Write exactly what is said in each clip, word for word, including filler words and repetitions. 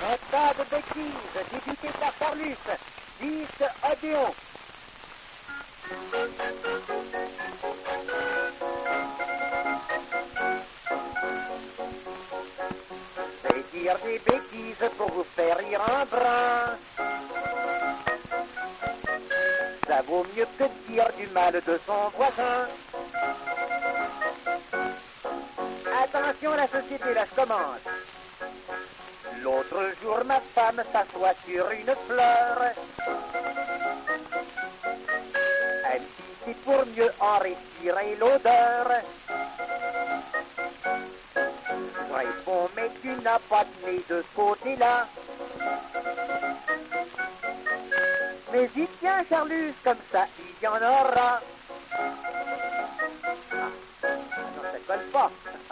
Un tas de bêtises, débuté par Carlus, dix Odéon. C'est dire des bêtises pour vous faire rire un brin. Ça vaut mieux que de dire du mal de son voisin. Attention, la société la commence. L'autre jour, ma femme s'assoit sur une fleur. Elle dit c'est pour mieux en respirer l'odeur. Je réponds, mais tu n'as pas de nez de ce côté-là. Mais y tiens, Charlus, comme ça, il y en aura. Non, ça colle pas.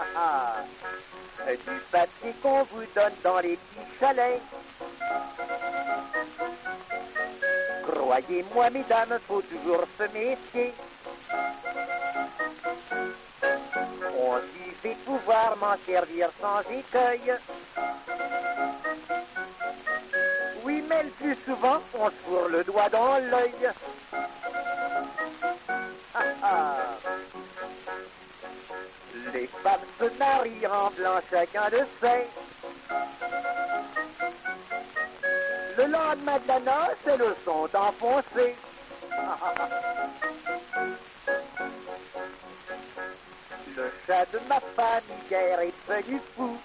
Du papier qu'on vous donne dans les petits chalets. Croyez-moi, mesdames, faut toujours se méfier. On dit pouvoir m'en servir sans écueil. Oui, mais le plus souvent, on se fourre le doigt dans l'œil. Les femmes se marient en blanc, chacun le sait. Le lendemain de la noce, elles le sont enfoncées. Le chat de ma famille hier est devenu fou.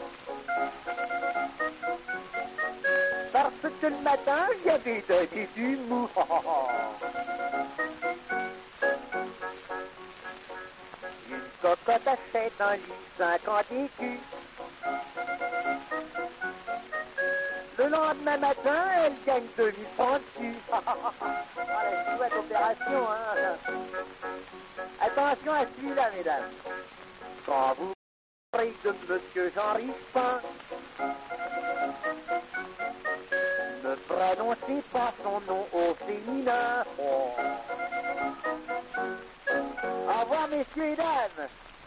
Parce que le matin, j'avais donné du mou. Une cocotte achète un lit cinquante écus. Le lendemain matin, elle gagne deux mille francs dessus. Ah, la chouette opération, hein. Attention à celui-là, mesdames. Quand vous parlez de Monsieur Jean Rispin, ne prononcez pas son nom au féminin. Oh. Au revoir, messieurs et dames.